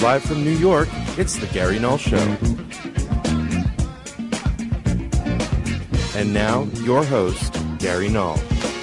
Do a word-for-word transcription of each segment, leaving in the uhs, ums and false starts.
Live from New York, it's The Gary Null Show. And now, your host, Gary Null.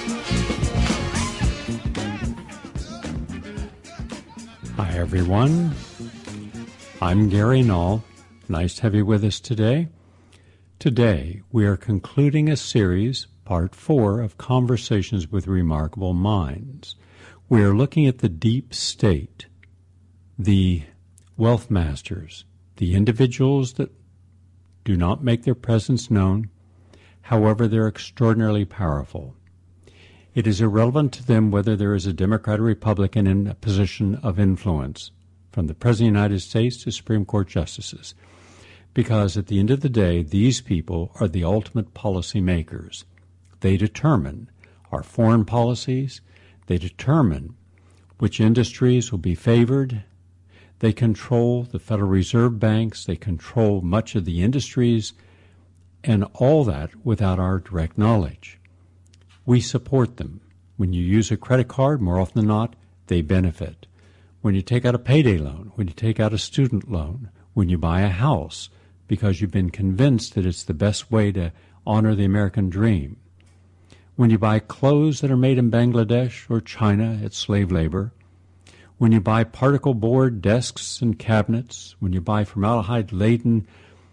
Hi, everyone. I'm Gary Null. Nice to have you with us today. Today, we are concluding a series, part four, of Conversations with Remarkable Minds. We are looking at the deep state, the wealth masters, the individuals that do not make their presence known, however they're extraordinarily powerful. It is irrelevant to them whether there is a Democrat or Republican in a position of influence, from the President of the United States to Supreme Court justices, because at the end of the day, these people are the ultimate policy makers. They determine our foreign policies. They determine which industries will be favored. They control the Federal Reserve banks. They control much of the industries, and all that without our direct knowledge. We support them. When you use a credit card, more often than not, they benefit. When you take out a payday loan, when you take out a student loan, when you buy a house, because you've been convinced that it's the best way to honor the American dream. When you buy clothes that are made in Bangladesh or China at slave labor, when you buy particle board desks and cabinets, when you buy formaldehyde-laden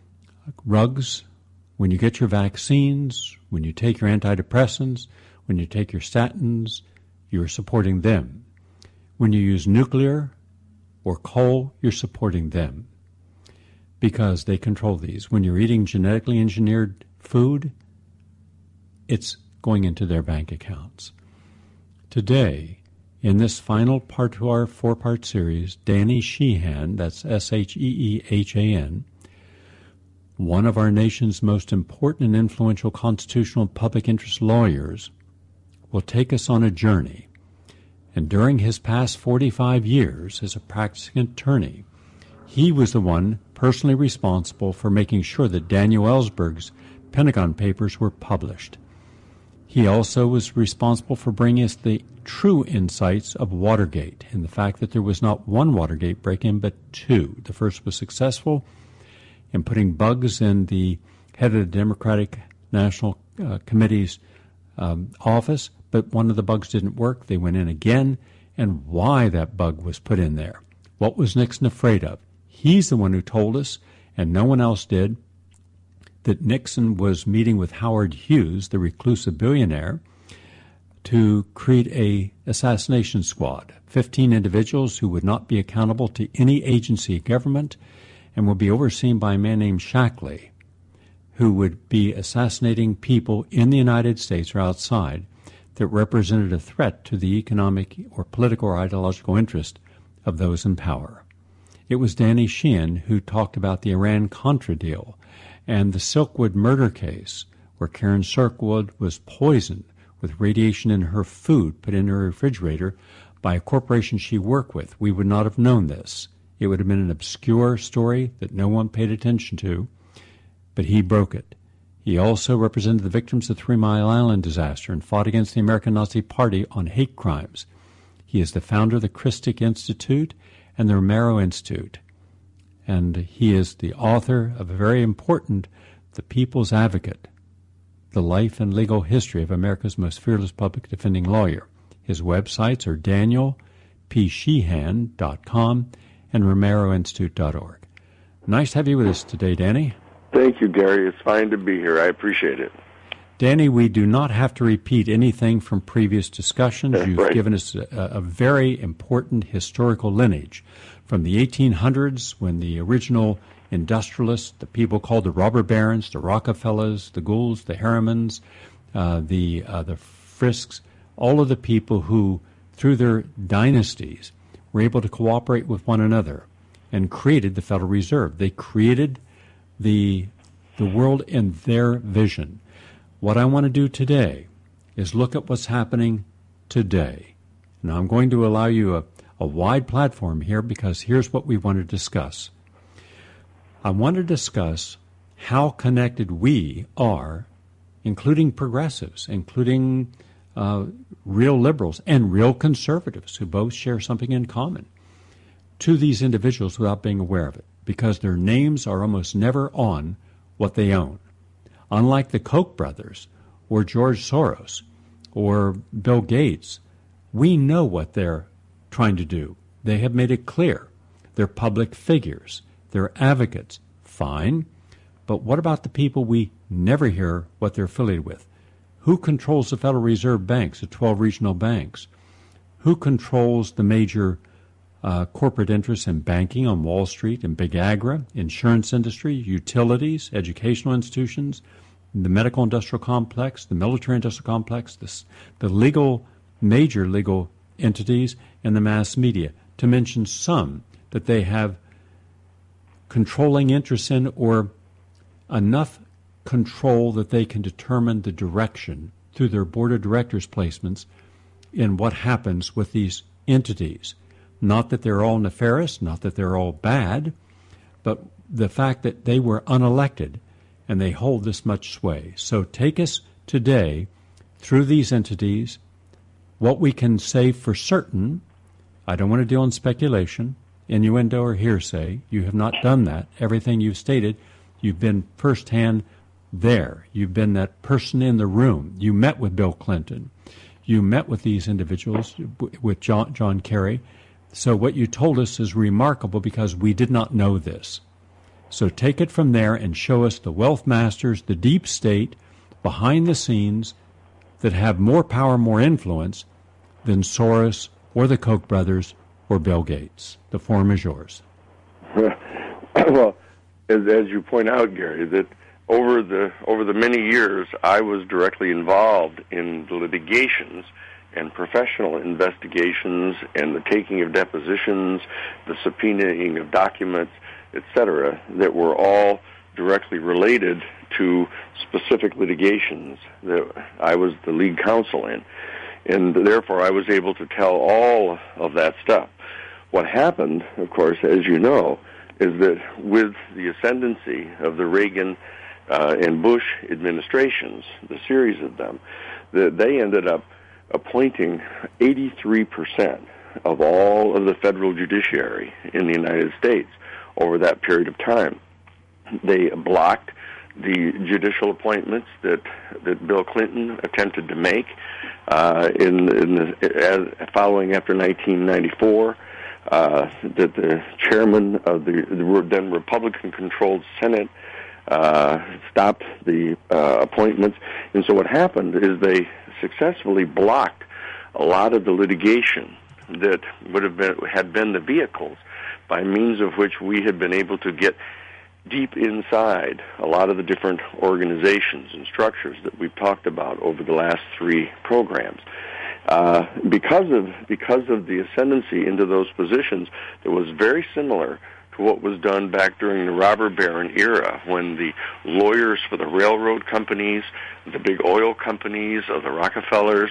rugs, when you get your vaccines, when you take your antidepressants, when you take your statins, you're supporting them. When you use nuclear or coal, you're supporting them because they control these. When you're eating genetically engineered food, it's going into their bank accounts. Today, in this final part to our four-part series, Danny Sheehan, that's S H E E H A N, one of our nation's most important and influential constitutional public interest lawyers, will take us on a journey. And during his past forty-five years as a practicing attorney, he was the one personally responsible for making sure that Daniel Ellsberg's Pentagon Papers were published. He also was responsible for bringing us the true insights of Watergate and the fact that there was not one Watergate break-in, but two. The first was successful in putting bugs in the head of the Democratic National uh, Committee's um, office, but one of the bugs didn't work. They went in again, and why that bug was put in there. What was Nixon afraid of? He's the one who told us, and no one else did, that Nixon was meeting with Howard Hughes, the reclusive billionaire, to create a assassination squad, fifteen individuals who would not be accountable to any agency of government and would be overseen by a man named Shackley, who would be assassinating people in the United States or outside that represented a threat to the economic or political or ideological interest of those in power. It was Danny Sheehan who talked about the Iran-Contra deal and the Silkwood murder case, where Karen Silkwood was poisoned with radiation in her food put in her refrigerator by a corporation she worked with. We would not have known this. It would have been an obscure story that no one paid attention to, but he broke it. He also represented the victims of the Three Mile Island disaster and fought against the American Nazi Party on hate crimes. He is the founder of the Christic Institute and the Romero Institute, and he is the author of a very important The People's Advocate, The Life and Legal History of America's Most Fearless Public Defending Lawyer. His websites are daniel p sheehan dot com and romero institute dot org. Nice to have you with us today, Danny. Thank you, Gary. It's fine to be here. I appreciate it. Danny, we do not have to repeat anything from previous discussions. That's You've right. given us a, a very important historical lineage from the eighteen hundreds, when the original industrialists, the people called the robber barons, the Rockefellers, the Goulds, the Harrimans, uh, the uh, the Frisks, all of the people who, through their dynasties, were able to cooperate with one another and created the Federal Reserve. They created the the world in their vision. What I want to do today is look at what's happening today. Now, I'm going to allow you a, a wide platform here because here's what we want to discuss. I want to discuss how connected we are, including progressives, including uh, real liberals and real conservatives who both share something in common. to these individuals without being aware of it, because their names are almost never on what they own. Unlike the Koch brothers or George Soros or Bill Gates, we know what they're trying to do. They have made it clear. They're public figures. They're advocates. Fine. But what about the people we never hear what they're affiliated with? Who controls the Federal Reserve banks, the twelve regional banks? Who controls the major uh, corporate interests in banking on Wall Street and Big Agra, insurance industry, utilities, educational institutions, the medical industrial complex, the military industrial complex, the, the legal, major legal entities, and the mass media, to mention some that they have controlling interests in or enough control that they can determine the direction through their board of directors placements in what happens with these entities. Not that they're all nefarious, not that they're all bad, but the fact that they were unelected and they hold this much sway. So take us today through these entities, what we can say for certain. I don't want to deal in speculation, innuendo, or hearsay. You have not done that. Everything you've stated, you've been firsthand there. You've been that person in the room. You met with Bill Clinton. You met with these individuals, with John, John Kerry. So what you told us is remarkable because we did not know this. So take it from there and show us the wealth masters, the deep state, behind the scenes that have more power, more influence than Soros or the Koch brothers or Bill Gates. The forum is yours. Well, as, as you point out, Gary, that over the over the many years I was directly involved in the litigations and professional investigations and the taking of depositions, the subpoenaing of documents, et cetera, that were all directly related to specific litigations that I was the lead counsel in. And therefore, I was able to tell all of that stuff. What happened, of course, as you know, is that with the ascendancy of the Reagan uh, and Bush administrations, the series of them, that they ended up appointing eighty-three percent of all of the federal judiciary in the United States over that period of time. They blocked the judicial appointments that that Bill Clinton attempted to make uh, in, in the, as, following after nineteen ninety-four. Uh, that the chairman of the, the then Republican-controlled Senate uh, stopped the uh, appointments, and so what happened is they successfully blocked a lot of the litigation that would have been had been the vehicles by means of which we had been able to get deep inside a lot of the different organizations and structures that we've talked about over the last three programs. Uh, because of because of the ascendancy into those positions, it was very similar to what was done back during the robber baron era, when the lawyers for the railroad companies, the big oil companies, of the Rockefellers,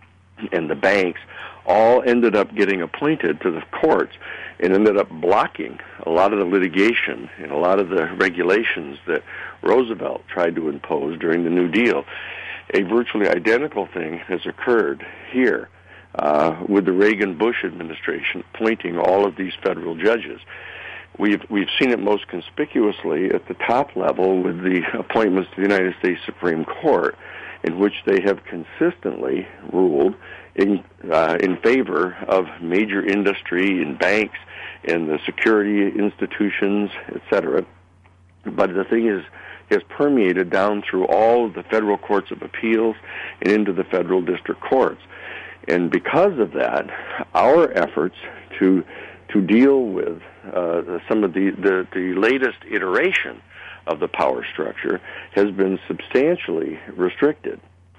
and the banks all ended up getting appointed to the courts and ended up blocking a lot of the litigation and a lot of the regulations that Roosevelt tried to impose during the New Deal. A virtually identical thing has occurred here uh, with the Reagan-Bush administration appointing all of these federal judges. We've we've seen it most conspicuously at the top level with the appointments to the United States Supreme Court, in which they have consistently ruled in uh, in favor of major industry and banks and the security institutions, et cetera. But the thing is, has permeated down through all of the federal courts of appeals and into the federal district courts. And because of that, our efforts to to deal with uh, some of the, the, the latest iteration of the power structure has been substantially restricted.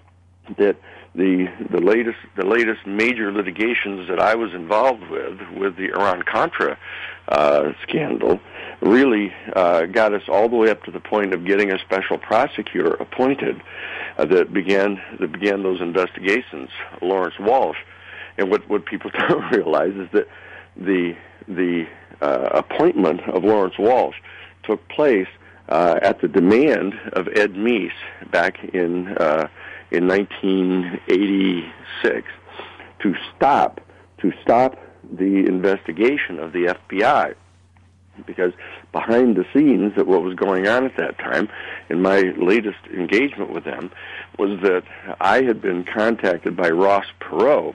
That the the latest the latest major litigations that I was involved with, with the Iran-Contra uh, scandal, really uh, got us all the way up to the point of getting a special prosecutor appointed uh, that began that began those investigations, Lawrence Walsh. And what, what people don't realize is that the the uh, appointment of Lawrence Walsh took place uh, at the demand of Ed Meese back in uh, in nineteen eighty-six to stop to stop the investigation of the F B I. Because behind the scenes, that what was going on at that time, in my latest engagement with them, was that I had been contacted by Ross Perot,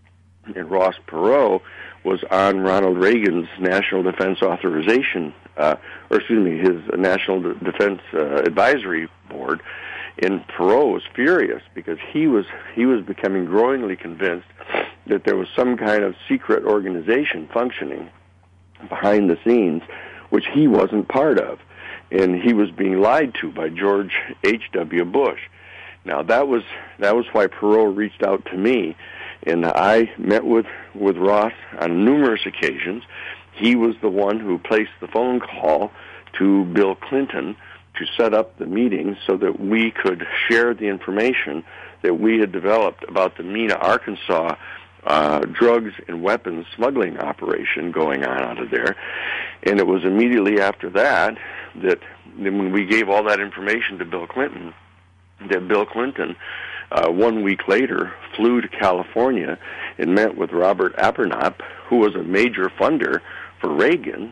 and Ross Perot was on Ronald Reagan's National Defense Authorization, uh, or excuse me, his National D- Defense uh, Advisory Board, and Perot was furious because he was he was becoming growingly convinced that there was some kind of secret organization functioning behind the scenes, which he wasn't part of, and he was being lied to by George H W. Bush. Now that was that was why Perot reached out to me, and I met with with Ross on numerous occasions. He was the one who placed the phone call to Bill Clinton to set up the meeting so that we could share the information that we had developed about the Mena, Arkansas Uh, drugs and weapons smuggling operation going on out of there. And it was immediately after that that when we gave all that information to Bill Clinton, that Bill Clinton, uh, one week later, flew to California and met with Robert Abernathy, who was a major funder for Reagan,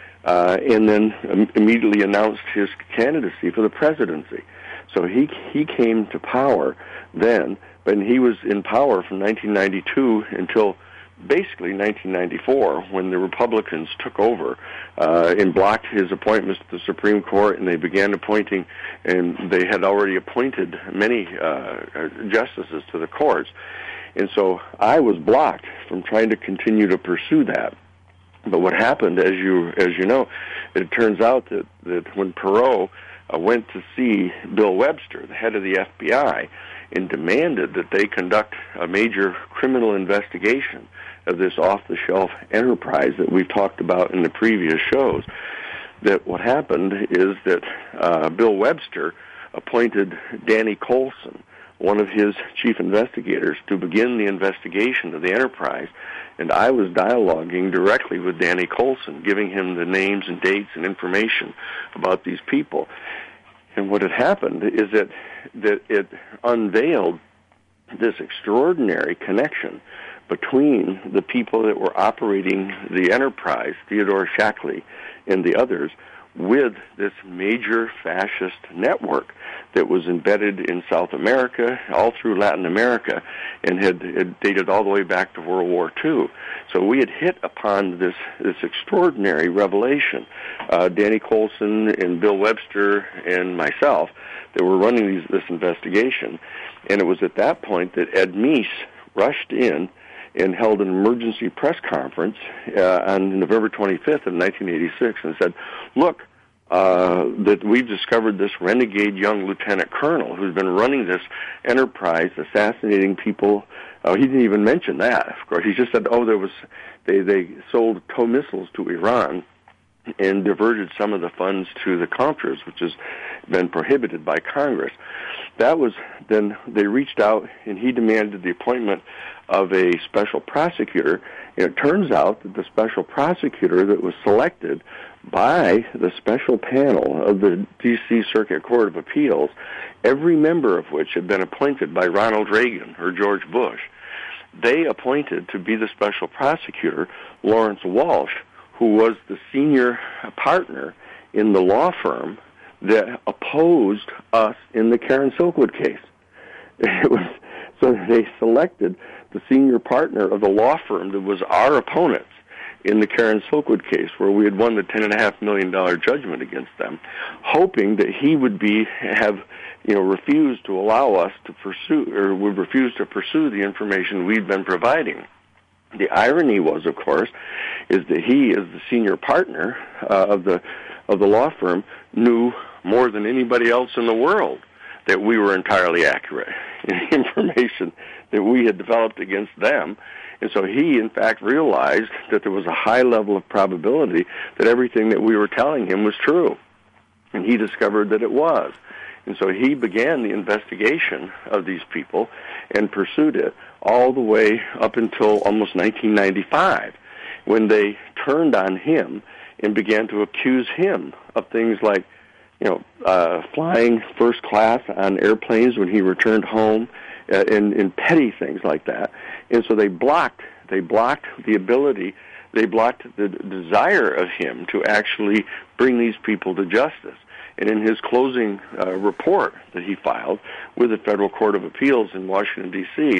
uh, and then um, immediately announced his candidacy for the presidency. So he he came to power then. And he was in power from nineteen ninety-two until basically nineteen ninety-four, when the Republicans took over uh, and blocked his appointments to the Supreme Court, and they began appointing, and they had already appointed many uh, justices to the courts. And so I was blocked from trying to continue to pursue that. But what happened, as you as you know, it turns out that, that when Perot uh, went to see Bill Webster, the head of the F B I, and demanded that they conduct a major criminal investigation of this off-the-shelf enterprise that we've talked about in the previous shows, that what happened is that uh, Bill Webster appointed Danny Coulson, one of his chief investigators, to begin the investigation of the enterprise, and I was dialoguing directly with Danny Coulson, giving him the names and dates and information about these people. And what had happened is that that it unveiled this extraordinary connection between the people that were operating the enterprise, Theodore Shackley and the others, with this major fascist network that was embedded in South America, all through Latin America, and had, had dated all the way back to World War Two. So we had hit upon this, this extraordinary revelation. Uh, Danny Coulson and Bill Webster and myself that were running these, this investigation. And it was at that point that Ed Meese rushed in and held an emergency press conference uh, on November twenty-fifth of nineteen eighty-six and said, look, uh, that we've discovered this renegade young lieutenant colonel who's been running this enterprise, assassinating people. Uh, he didn't even mention that, of course. He just said, oh, there was, they, they sold tow missiles to Iran and diverted some of the funds to the Contras, which has been prohibited by Congress. That was, then they reached out, and he demanded the appointment of a special prosecutor, and it turns out that the special prosecutor that was selected by the special panel of the D C Circuit Court of Appeals, every member of which had been appointed by Ronald Reagan or George Bush, they appointed to be the special prosecutor Lawrence Walsh, who was the senior partner in the law firm that opposed us in the Karen Silkwood case. It was, so they selected the senior partner of the law firm that was our opponents in the Karen Silkwood case, where we had won the ten and a half million dollar judgment against them, hoping that he would be have you know refused to allow us to pursue, or would refuse to pursue the information we'd been providing. The irony was, of course, is that he, as the senior partner uh, of the of the law firm, knew more than anybody else in the world that we were entirely accurate in the information that we had developed against them. And so he, in fact, realized that there was a high level of probability that everything that we were telling him was true. And he discovered that it was. And so he began the investigation of these people and pursued it all the way up until almost nineteen ninety-five, when they turned on him and began to accuse him of things like, you know, uh, flying first class on airplanes when he returned home, uh, and, and petty things like that. And so they blocked They blocked the ability, they blocked the desire of him to actually bring these people to justice. And in his closing uh, report that he filed with the Federal Court of Appeals in Washington, D C,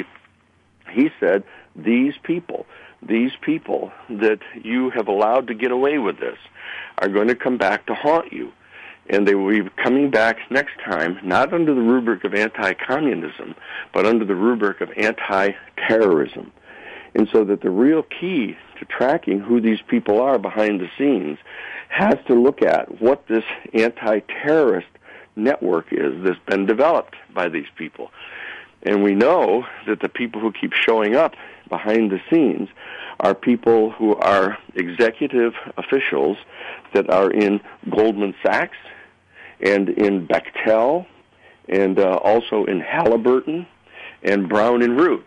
he said, these people, these people that you have allowed to get away with this are going to come back to haunt you. And they will be coming back next time, not under the rubric of anti-communism, but under the rubric of anti-terrorism. And so that the real key to tracking who these people are behind the scenes has to look at what this anti-terrorist network is that's been developed by these people. And we know that the people who keep showing up behind the scenes are people who are executive officials that are in Goldman Sachs and in Bechtel and uh, also in Halliburton and Brown and Root.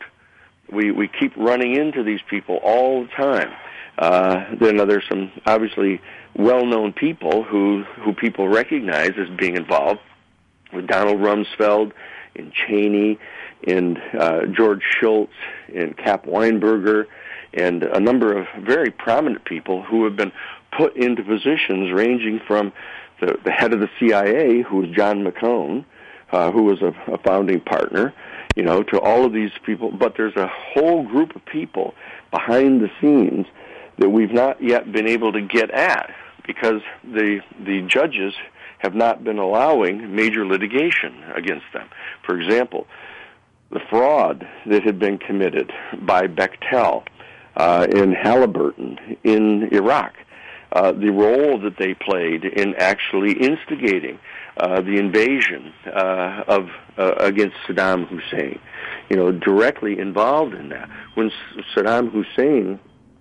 We we keep running into these people all the time. Uh, then there's some obviously well-known people who, who people recognize as being involved with Donald Rumsfeld and Cheney and uh, George Shultz and Cap Weinberger and a number of very prominent people who have been put into positions ranging from the, the head of the C I A, who was John McCone, uh, who was a, a founding partner, you know, to all of these people. But there's a whole group of people behind the scenes that we've not yet been able to get at because the the judges have not been allowing major litigation against them. For example, the fraud that had been committed by Bechtel uh, in Halliburton in Iraq, uh, the role that they played in actually instigating uh, the invasion uh, of uh, against Saddam Hussein, you know, directly involved in that. When S- Saddam Hussein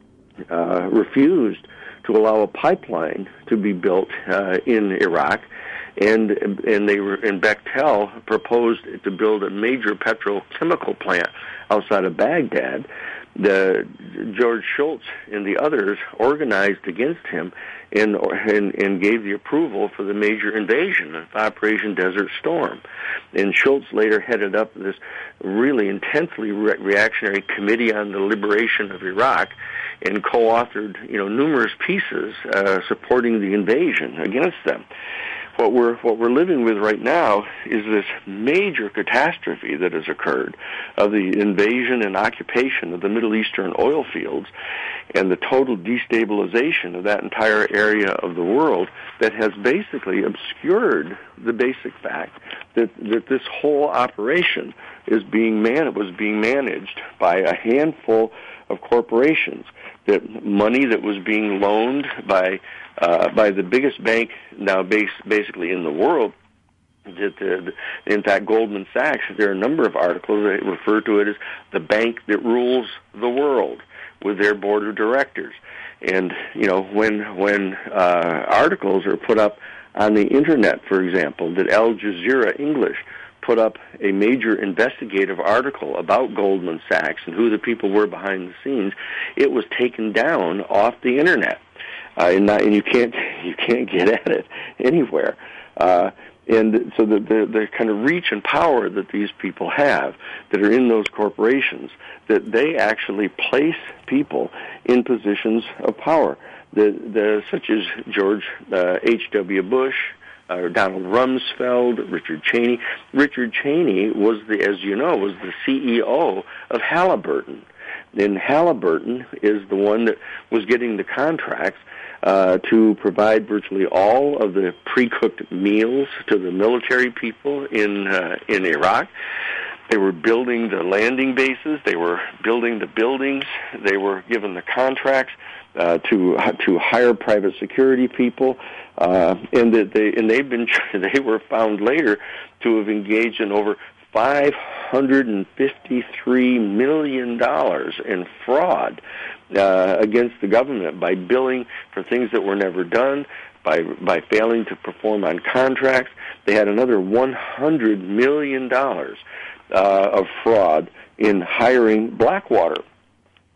uh, refused to allow a pipeline to be built uh, in Iraq, and and they were and Bechtel proposed to build a major petrochemical plant outside of Baghdad. The George Shultz and the others organized against him and, and and gave the approval for the major invasion of Operation Desert Storm. And Shultz later headed up this really intensely re- reactionary Committee on the Liberation of Iraq and co-authored, you know, numerous pieces uh, supporting the invasion against them. What we're what we're living with right now is this major catastrophe that has occurred of the invasion and occupation of the Middle Eastern oil fields and the total destabilization of that entire area of the world that has basically obscured the basic fact that, that this whole operation is being man- was being managed by a handful of corporations, that money that was being loaned by Uh, by the biggest bank now base, basically in the world, that uh, in fact Goldman Sachs, there are a number of articles that refer to it as the bank that rules the world with their board of directors. And, you know, when when uh, articles are put up on the Internet, for example, that Al Jazeera English put up a major investigative article about Goldman Sachs and who the people were behind the scenes, it was taken down off the Internet. Uh, and, not, and you can't you can't get at it anywhere, uh, and so the, the the kind of reach and power that these people have that are in those corporations, that they actually place people in positions of power, the the such as George uh, H W Bush, uh, Donald Rumsfeld, Richard Cheney. Richard Cheney was the, as you know, was the C E O of Halliburton. And Halliburton is the one that was getting the contracts Uh, to provide virtually all of the pre-cooked meals to the military people in uh, in Iraq. They were building the landing bases. They were building the buildings. They were given the contracts uh, to to hire private security people, uh, and that they and they've been they were found later to have engaged in over five hundred fifty-three million dollars in fraud uh, against the government by billing for things that were never done, by by failing to perform on contracts. They had another one hundred million dollars uh, of fraud in hiring Blackwater.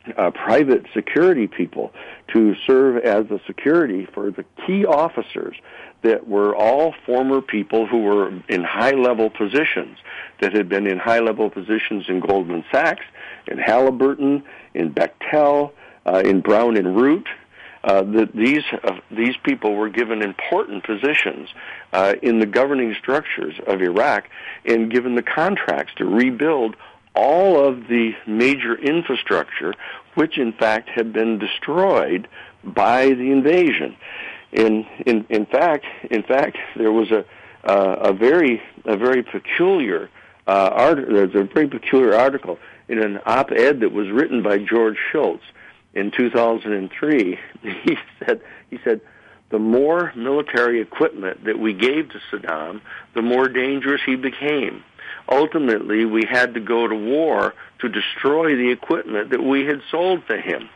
uh, private security people to serve as the security for the key officers that were all former people who were in high-level positions, that had been in high-level positions in Goldman Sachs, in Halliburton, in Bechtel, uh, in Brown and Root. Uh, that these uh, these people were given important positions uh, in the governing structures of Iraq and given the contracts to rebuild all of the major infrastructure, which in fact had been destroyed by the invasion. In in in fact, in fact, there was a uh, a very a very peculiar uh, art. There's a very peculiar article in an op-ed that was written by George Shultz in two thousand three. He said he said the more military equipment that we gave to Saddam, the more dangerous he became. Ultimately, we had to go to war to destroy the equipment that we had sold to him.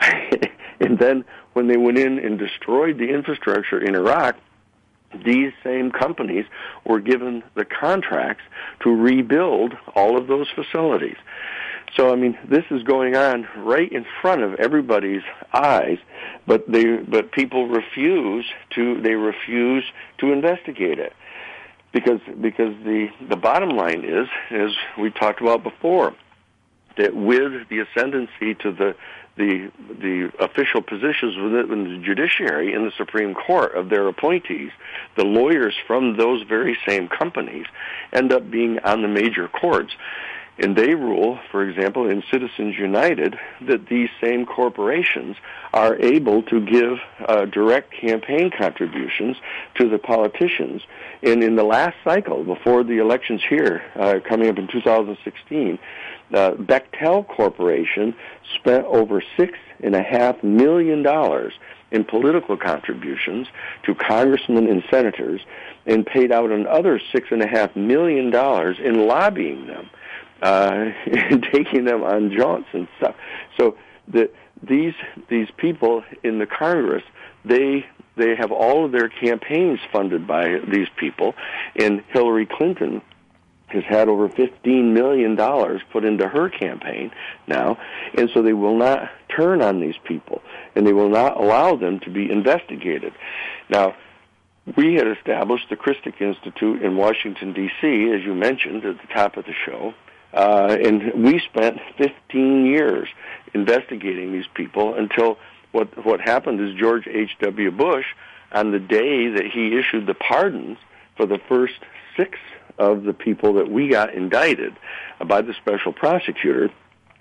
And then when they went in and destroyed the infrastructure in Iraq, these same companies were given the contracts to rebuild all of those facilities. So, I mean, this is going on right in front of everybody's eyes, but they, but people refuse to, they refuse to investigate it. Because, because the, the bottom line is, as we talked about before, that with the ascendancy to the, the, the official positions within the judiciary and the Supreme Court of their appointees, the lawyers from those very same companies end up being on the major courts. And they rule, for example, in Citizens United, that these same corporations are able to give uh, direct campaign contributions to the politicians. And in the last cycle, before the elections here, uh, coming up in two thousand sixteen, uh, Bechtel Corporation spent over six and a half million dollars in political contributions to congressmen and senators, and paid out another six and a half million dollars in lobbying them. Uh, and taking them on jaunts and stuff. So the, these these people in the Congress, they they have all of their campaigns funded by these people, and Hillary Clinton has had over fifteen million dollars put into her campaign now, and so they will not turn on these people, and they will not allow them to be investigated. Now, we had established the Christic Institute in Washington, D C, as you mentioned at the top of the show. Uh, and we spent fifteen years investigating these people until what what happened is George H W. Bush, on the day that he issued the pardons for the first six of the people that we got indicted by the special prosecutor,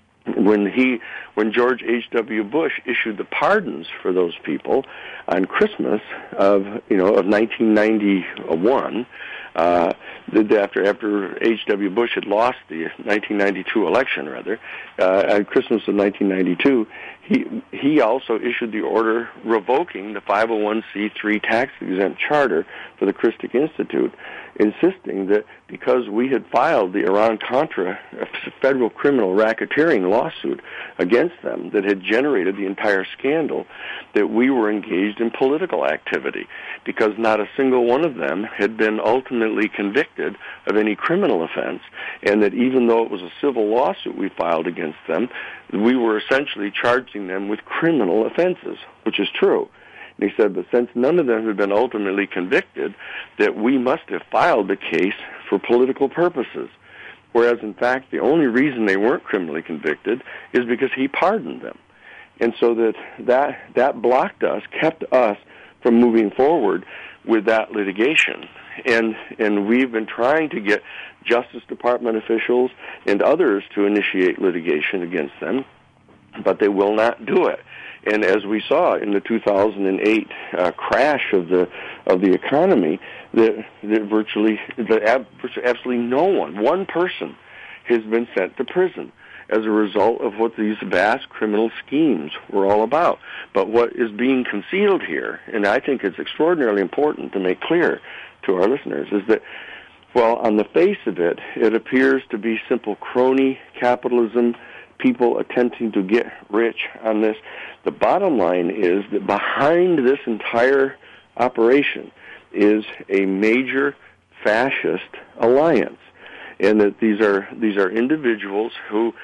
when he when George H W. Bush issued the pardons for those people on Christmas of you know of nineteen ninety-one. Uh, after after H W. Bush had lost the nineteen ninety-two election, rather, uh, at Christmas of nineteen ninety-two, he he also issued the order revoking the five oh one c three tax-exempt charter for the Christic Institute, insisting that because we had filed the Iran-Contra federal criminal racketeering lawsuit against them that had generated the entire scandal, that we were engaged in political activity, because not a single one of them had been ultimately convicted of any criminal offense, and that even though it was a civil lawsuit we filed against them, we were essentially charging them with criminal offenses, which is true. And he said, but since none of them had been ultimately convicted, that we must have filed the case for political purposes. Whereas, in fact, the only reason they weren't criminally convicted is because he pardoned them. And so that that, that blocked us, kept us from moving forward with that litigation. And and we've been trying to get Justice Department officials and others to initiate litigation against them, but they will not do it. And as we saw in the two thousand eight uh, crash of the of the economy, that, that virtually, that ab- absolutely no one, one person, has been sent to prison as a result of what these vast criminal schemes were all about. But what is being concealed here, and I think it's extraordinarily important to make clear to our listeners, is that, well, on the face of it, it appears to be simple crony capitalism, people attempting to get rich on this. The bottom line is that behind this entire operation is a major fascist alliance, and that these are these are individuals who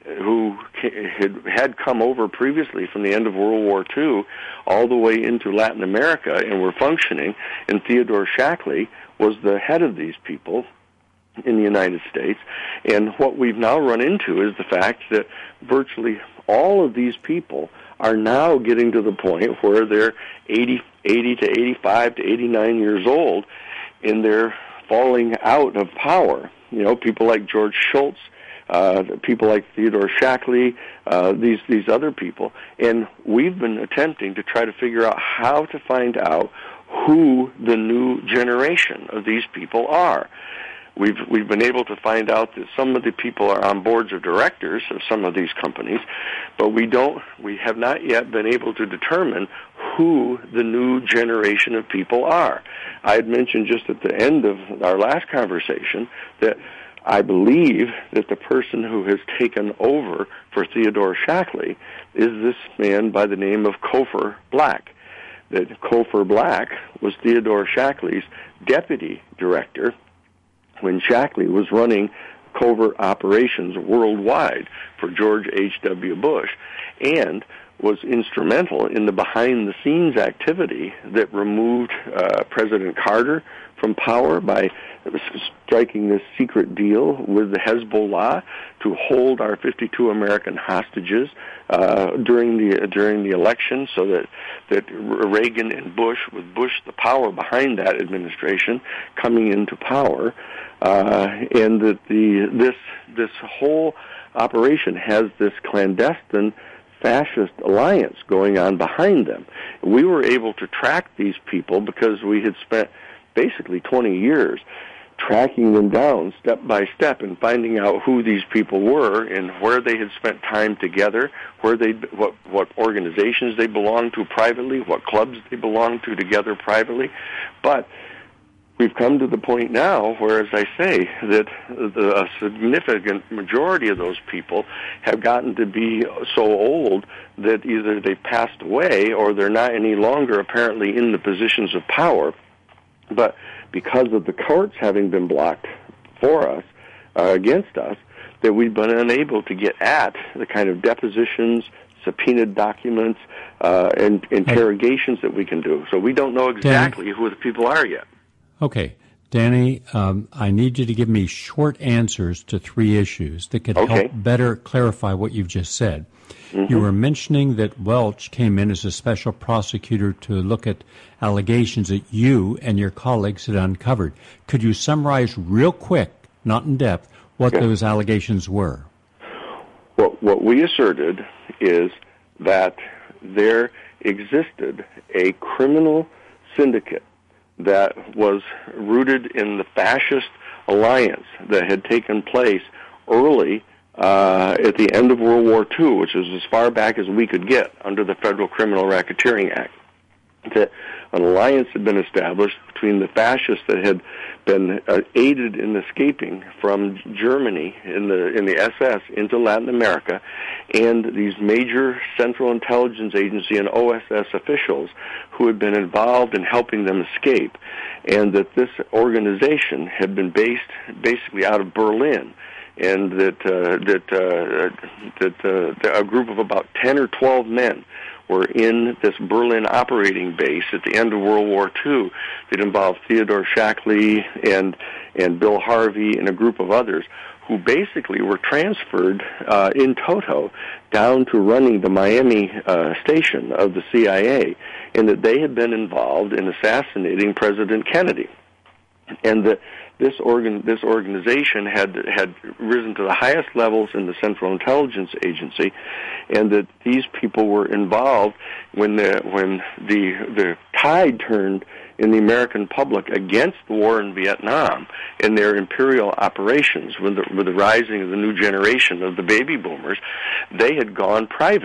who had, had come over previously from the end of World War Two all the way into Latin America and were functioning, and Theodore Shackley was the head of these people in the United States. And what we've now run into is the fact that virtually all of these people are now getting to the point where they're eighty, eighty to eighty-five to eighty-nine years old, and they're falling out of power. You know, people like George Shultz, uh, people like Theodore Shackley, uh, these these other people. And we've been attempting to try to figure out how to find out who the new generation of these people are. We've we've been able to find out that some of the people are on boards of directors of some of these companies, but we don't we have not yet been able to determine who the new generation of people are. I had mentioned just at the end of our last conversation that I believe that the person who has taken over for Theodore Shackley is this man by the name of Cofer Black. That Cofer Black was Theodore Shackley's deputy director when Shackley was running covert operations worldwide for George H W. Bush, and was instrumental in the behind-the-scenes activity that removed uh, President Carter from power by striking this secret deal with the Hezbollah to hold our fifty-two American hostages uh, during the during the election, so that that Reagan and Bush, with Bush the power behind that administration coming into power, uh, and that the this this whole operation has this clandestine fascist alliance going on behind them. We were able to track these people because we had spent basically twenty years tracking them down step by step and finding out who these people were and where they had spent time together, where they what what organizations they belonged to privately, what clubs they belonged to together privately. But we've come to the point now where, as I say, that the, a significant majority of those people have gotten to be so old that either they passed away or they're not any longer apparently in the positions of power. But because of the courts having been blocked for us, uh, against us, that we've been unable to get at the kind of depositions, subpoenaed documents, uh, and interrogations that we can do. So we don't know exactly Danny, who the people are yet. Okay. Danny, um, I need you to give me short answers to three issues that could okay. help better clarify what you've just said. Mm-hmm. You were mentioning that Welch came in as a special prosecutor to look at allegations that you and your colleagues had uncovered. Could you summarize real quick, not in depth, what okay. those allegations were? Well, what we asserted is that there existed a criminal syndicate that was rooted in the fascist alliance that had taken place early uh, at the end of World War Two, which is as far back as we could get under the Federal Criminal Racketeering Act. That an alliance had been established between the fascists that had been uh, aided in escaping from Germany in the in the S S into Latin America, and these major Central Intelligence Agency and O S S officials who had been involved in helping them escape, and that this organization had been based basically out of Berlin, and that uh, that uh, that uh, a group of about ten or twelve men were in this Berlin operating base at the end of World War Two that involved Theodore Shackley and and Bill Harvey and a group of others who basically were transferred uh, in toto down to running the Miami uh, station of the C I A, and that they had been involved in assassinating President Kennedy, and that this organ this organization had had risen to the highest levels in the Central Intelligence Agency, and that these people were involved when the when the the tide turned in the American public against the war in Vietnam and their imperial operations with the, with the rising of the new generation of the baby boomers. They had gone private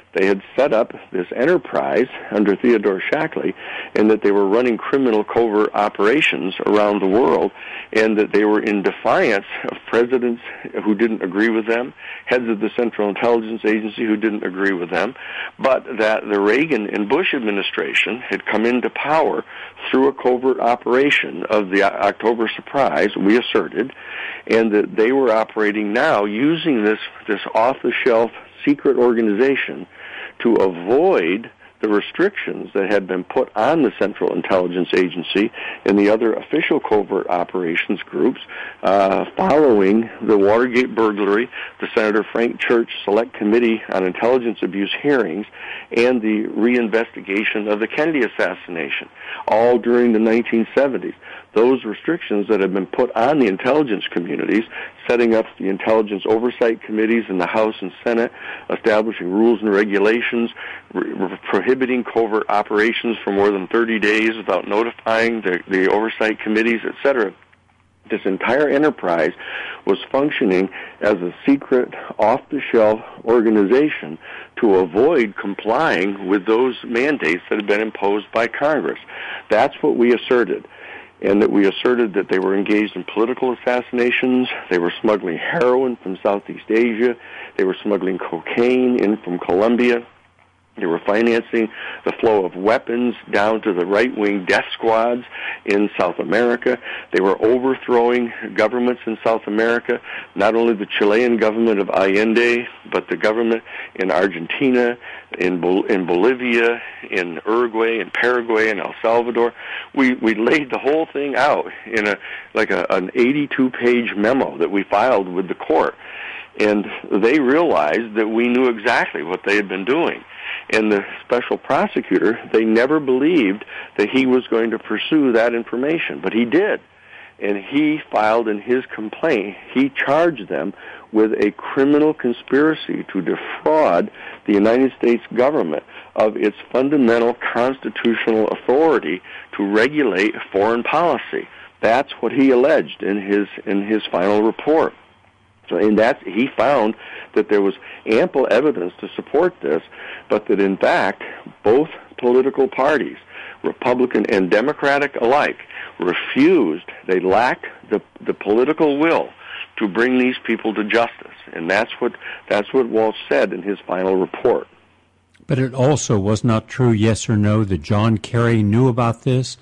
they had set up this enterprise under Theodore Shackley, and that they were running criminal covert operations around the world, and that they were in defiance of presidents who didn't agree with them, heads of the Central Intelligence Agency who didn't agree with them, but that the Reagan and Bush administration had come into power through a covert operation of the October surprise, we asserted, and that they were operating now using this, this off-the-shelf secret organization to avoid the restrictions that had been put on the Central Intelligence Agency and the other official covert operations groups uh, following the Watergate burglary, the Senator Frank Church Select Committee on Intelligence Abuse hearings, and the reinvestigation of the Kennedy assassination, all during the nineteen seventies. Those restrictions that have been put on the intelligence communities, setting up the intelligence oversight committees in the House and Senate, establishing rules and regulations, re- prohibiting covert operations for more than thirty days without notifying the, the oversight committees, et cetera. This entire enterprise was functioning as a secret, off-the-shelf organization to avoid complying with those mandates that had been imposed by Congress. That's what we asserted. And that we asserted that they were engaged in political assassinations, they were smuggling heroin from Southeast Asia, they were smuggling cocaine in from Colombia, they were financing the flow of weapons down to the right-wing death squads in South America. They were overthrowing governments in South America, not only the Chilean government of Allende, but the government in Argentina, in Bol- in Bolivia, in Uruguay, in Paraguay, in El Salvador. We we laid the whole thing out in a like a, an eighty-two page memo that we filed with the court. And they realized that we knew exactly what they had been doing. And the special prosecutor, they never believed that he was going to pursue that information, but he did. And he filed in his complaint, he charged them with a criminal conspiracy to defraud the United States government of its fundamental constitutional authority to regulate foreign policy. That's what he alleged in his in his final report. So, and that's, he found that there was ample evidence to support this, but that in fact both political parties, Republican and Democratic alike, refused. They lacked the the political will to bring these people to justice, and that's what that's what Walsh said in his final report. But it also was not true, yes or no, that John Kerry knew about this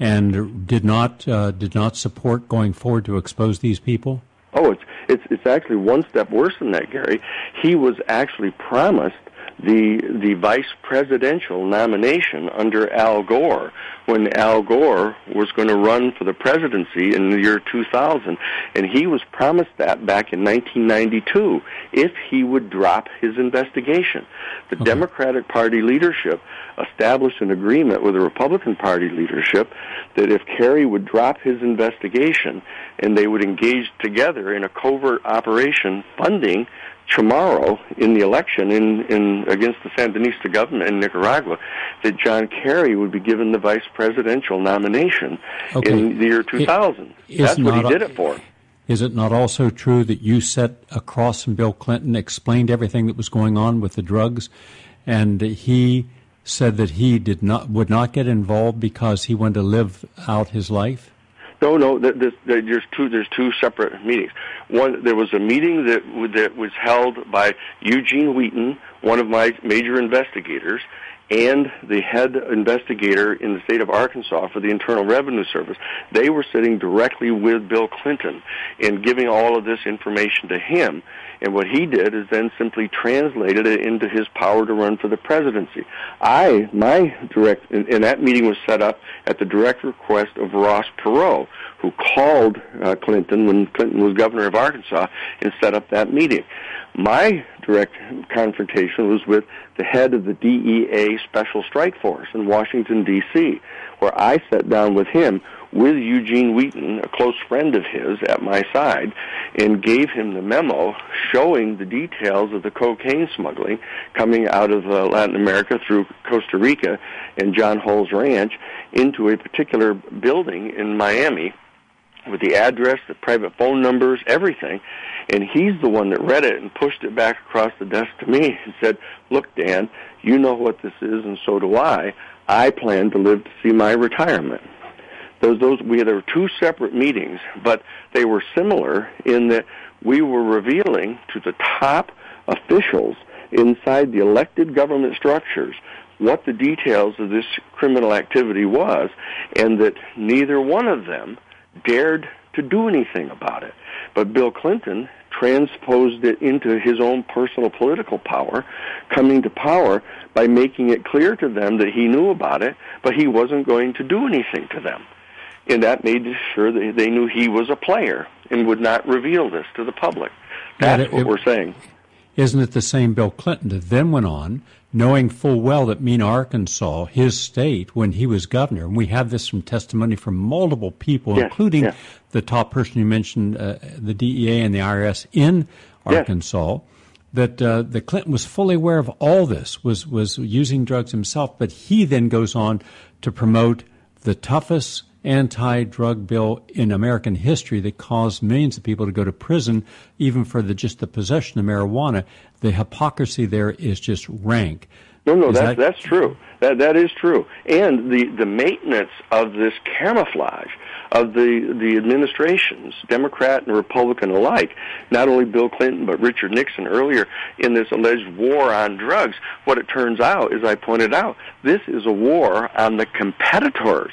and did not uh, did not support going forward to expose these people? Oh, it's it's it's actually one step worse than that, Gary. He was actually promised the the vice presidential nomination under Al Gore when Al Gore was going to run for the presidency in the year two thousand, and he was promised that back in nineteen ninety-two if he would drop his investigation. The okay. Democratic Party leadership established an agreement with the Republican Party leadership that if Kerry would drop his investigation and they would engage together in a covert operation funding Chamorro in the election in, in against the Sandinista government in Nicaragua, that John Kerry would be given the vice presidential nomination okay. in the year two thousand. It, That's what he did it for. Is it not also true that you sat across from Bill Clinton, explained everything that was going on with the drugs, and he said that he did not would not get involved because he wanted to live out his life? No, no. There's, there's two. There's two separate meetings. One, there was a meeting that that was held by Eugene Wheaton, one of my major investigators, and the head investigator in the state of Arkansas for the Internal Revenue Service. They were sitting directly with Bill Clinton and giving all of this information to him. And what he did is then simply translated it into his power to run for the presidency. I, my direct, and, and that meeting was set up at the direct request of Ross Perot, who called uh, Clinton when Clinton was governor of Arkansas and set up that meeting. My direct confrontation was with the head of the D E A Special Strike Force in Washington, D C, where I sat down with him with Eugene Wheaton, a close friend of his, at my side, and gave him the memo showing the details of the cocaine smuggling coming out of uh, Latin America through Costa Rica and John Hull's ranch into a particular building in Miami with the address, the private phone numbers, everything. And he's the one that read it and pushed it back across the desk to me and said, look, Dan, you know what this is, and so do I. I plan to live to see my retirement. Those, those, we, there were two separate meetings, but they were similar in that we were revealing to the top officials inside the elected government structures what the details of this criminal activity was, and that neither one of them dared to do anything about it. But Bill Clinton transposed it into his own personal political power, coming to power by making it clear to them that he knew about it, but he wasn't going to do anything to them. And that made sure that they knew he was a player and would not reveal this to the public. That's yeah, it, what we're saying. Isn't it the same Bill Clinton that then went on, knowing full well that Mena, Arkansas, his state, when he was governor, and we have this from testimony from multiple people, yes, including yes. the top person you mentioned, uh, the D E A and the I R S in Arkansas, yes. that uh, the Clinton was fully aware of all this, was, was using drugs himself, but he then goes on to promote the toughest anti-drug bill in American history that caused millions of people to go to prison, even for the just the possession of marijuana. The hypocrisy there is just rank. No, no, that's that... that's true. That that is true. And the, the maintenance of this camouflage of the the administrations, Democrat and Republican alike, not only Bill Clinton but Richard Nixon earlier in this alleged war on drugs. What it turns out, as I pointed out, this is a war on the competitors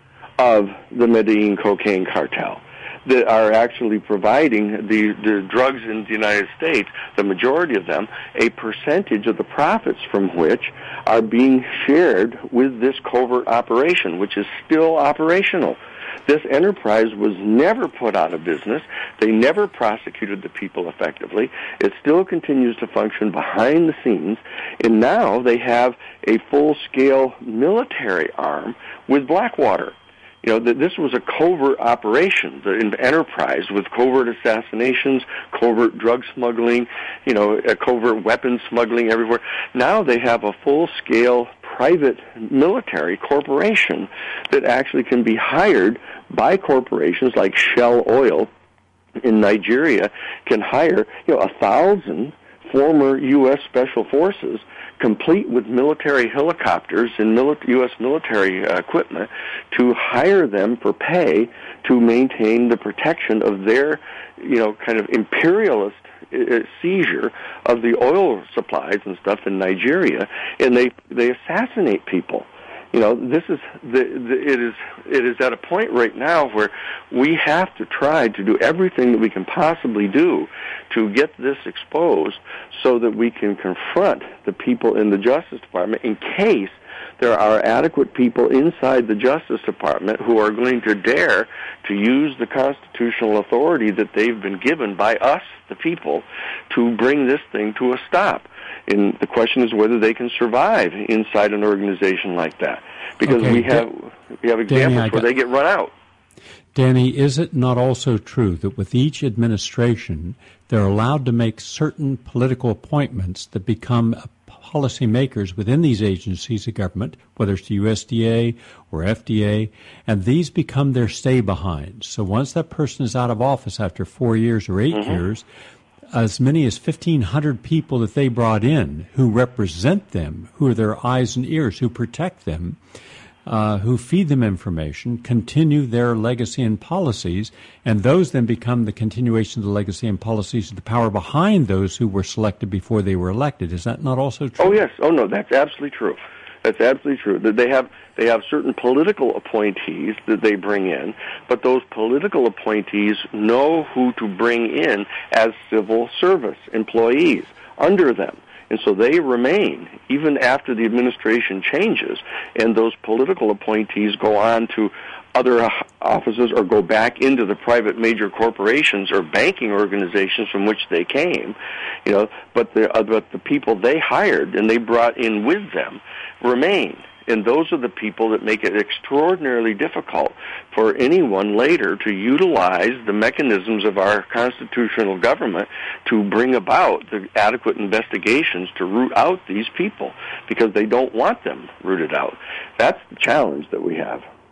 of the Medellin cocaine cartel that are actually providing the, the drugs in the United States, the majority of them, a percentage of the profits from which are being shared with this covert operation, which is still operational. This enterprise was never put out of business. They never prosecuted the people effectively. It still continues to function behind the scenes, and now they have a full-scale military arm with Blackwater. You know, that this was a covert operation, the enterprise with covert assassinations, covert drug smuggling, you know, a covert weapons smuggling everywhere. Now they have a full-scale private military corporation that actually can be hired by corporations like Shell Oil in Nigeria, can hire, you know, a thousand former U S Special Forces, complete with military helicopters and mili- U S military uh, equipment, to hire them for pay to maintain the protection of their, you know, kind of imperialist uh, seizure of the oil supplies and stuff in Nigeria, and they they assassinate people. You know, this is the, the, it is it is at a point right now where we have to try to do everything that we can possibly do to get this exposed, so that we can confront the people in the Justice Department in case there are adequate people inside the Justice Department who are going to dare to use the constitutional authority that they've been given by us, the people, to bring this thing to a stop. And the question is whether they can survive inside an organization like that, because okay. we have we have examples Danny, where they get run out. Danny, is it not also true that with each administration they're allowed to make certain political appointments that become policymakers within these agencies of government, whether it's the U S D A or F D A, and these become their stay-behinds? So once that person is out of office after four years or eight mm-hmm. years, as many as fifteen hundred people that they brought in who represent them, who are their eyes and ears, who protect them, uh, who feed them information, continue their legacy and policies, and those then become the continuation of the legacy and policies of the power behind those who were selected before they were elected. Is that not also true? Oh, yes. Oh, no, that's absolutely true. That's absolutely true. That they have they have certain political appointees that they bring in, but those political appointees know who to bring in as civil service employees under them. And so they remain even after the administration changes, and those political appointees go on to other offices or go back into the private major corporations or banking organizations from which they came, you know, but the, uh, but the people they hired and they brought in with them remain. And those are the people that make it extraordinarily difficult for anyone later to utilize the mechanisms of our constitutional government to bring about the adequate investigations to root out these people, because they don't want them rooted out. That's the challenge that we have.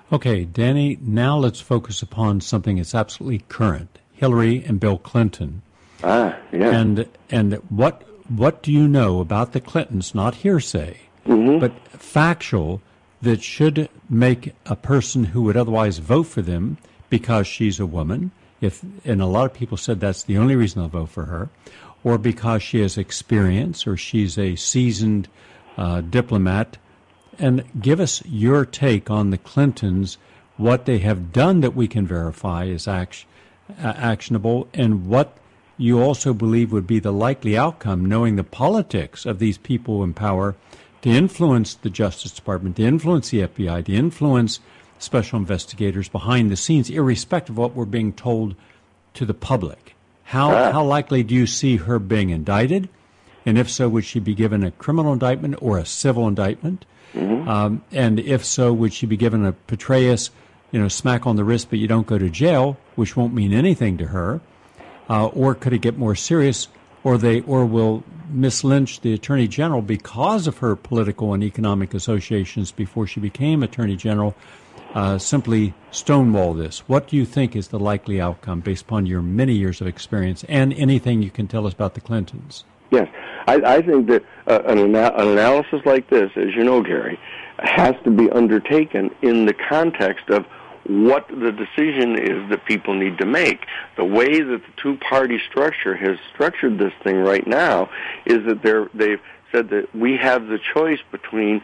Okay, Danny, now let's focus upon something that's absolutely current, Hillary and Bill Clinton. Ah, yeah. And and what what do you know about the Clintons, not hearsay, mm-hmm. but factual, that should make a person who would otherwise vote for them because she's a woman, if and a lot of people said that's the only reason they'll vote for her, or because she has experience or she's a seasoned uh, diplomat. And give us your take on the Clintons, what they have done that we can verify is act, uh, actionable, and what you also believe would be the likely outcome, knowing the politics of these people in power, to influence the Justice Department, to influence the F B I, to influence special investigators behind the scenes, irrespective of what we're being told to the public. How ah. how likely do you see her being indicted? And if so, would she be given a criminal indictment or a civil indictment? Mm-hmm. Um, and if so, would she be given a Petraeus, you know, smack on the wrist, but you don't go to jail, which won't mean anything to her? Uh, or could it get more serious? Or they, or will Miss Lynch, the Attorney General, because of her political and economic associations before she became Attorney General, uh, simply stonewall this? What do you think is the likely outcome based upon your many years of experience and anything you can tell us about the Clintons? Yes, I, I think that uh, an, ana- an analysis like this, as you know, Gary, has to be undertaken in the context of what the decision is that people need to make. The way that the two-party structure has structured this thing right now is that they're, they've said that we have the choice between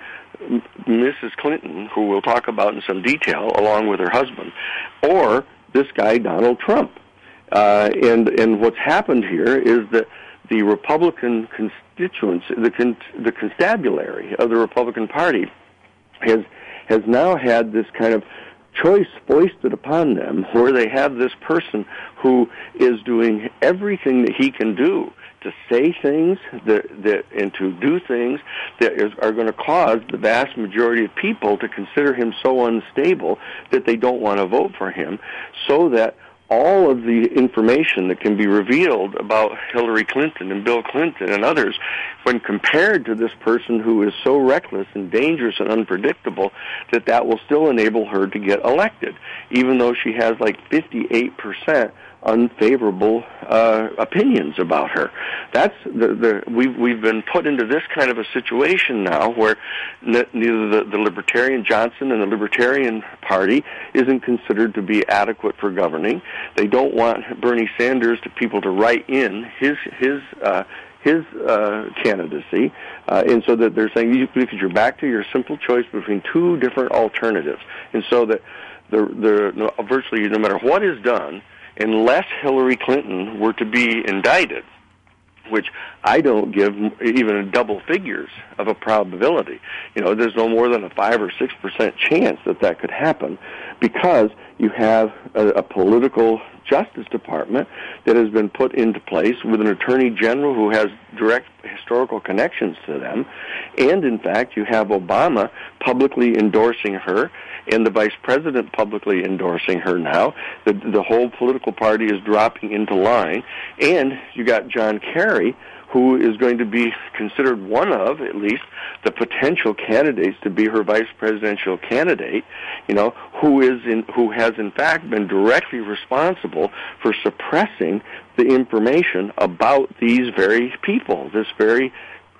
Missus Clinton, who we'll talk about in some detail, along with her husband, or this guy, Donald Trump. Uh, and, and what's happened here is that the Republican constituency, the con- the constabulary of the Republican Party has has now had this kind of choice foisted upon them, where they have this person who is doing everything that he can do to say things that, that and to do things that is, are going to cause the vast majority of people to consider him so unstable that they don't want to vote for him, so that all of the information that can be revealed about Hillary Clinton and Bill Clinton and others, when compared to this person who is so reckless and dangerous and unpredictable, that that will still enable her to get elected, even though she has like fifty-eight percent unfavorable uh, opinions about her. That's the, the we've we've been put into this kind of a situation now where n- neither the, the Libertarian Johnson and the Libertarian Party isn't considered to be adequate for governing. They don't want Bernie Sanders to people to write in his his uh, his uh, candidacy, uh, and so that they're saying you, because you're back to your simple choice between two different alternatives, and so that the the no, virtually no matter what is done, unless Hillary Clinton were to be indicted, which I don't give even double figures of a probability. You know, there's no more than a five or six percent chance that that could happen, because you have a, a political Justice Department that has been put into place with an Attorney General who has direct historical connections to them, and in fact you have Obama publicly endorsing her and the Vice President publicly endorsing her now. The, the whole political party is dropping into line, and you got John Kerry, who is going to be considered one of, at least, the potential candidates to be her vice presidential candidate, you know, who is in, who has in fact been directly responsible for suppressing the information about these very people, this very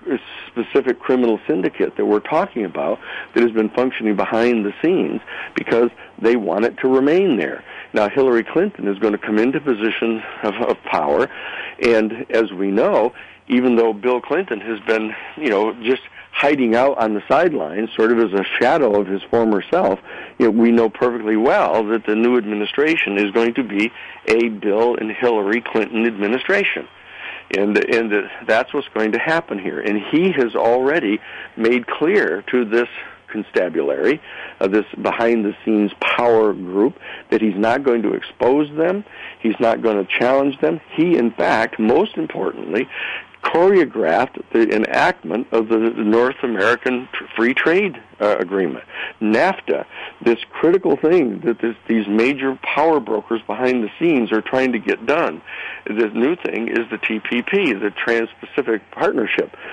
specific criminal syndicate that we're talking about that has been functioning behind the scenes because they want it to remain there. Now, Hillary Clinton is going to come into position of, of power, and as we know, even though Bill Clinton has been, you know, just hiding out on the sidelines, sort of as a shadow of his former self, you know, we know perfectly well that the new administration is going to be a Bill and Hillary Clinton administration. And, and that's what's going to happen here. And he has already made clear to this constabulary, uh, this behind-the-scenes power group, that he's not going to expose them, he's not going to challenge them. He, in fact, most importantly, choreographed the enactment of the North American Free Trade uh, Agreement, NAFTA, this critical thing that this, these major power brokers behind the scenes are trying to get done. The new thing is the T P P, the Trans-Pacific Partnership.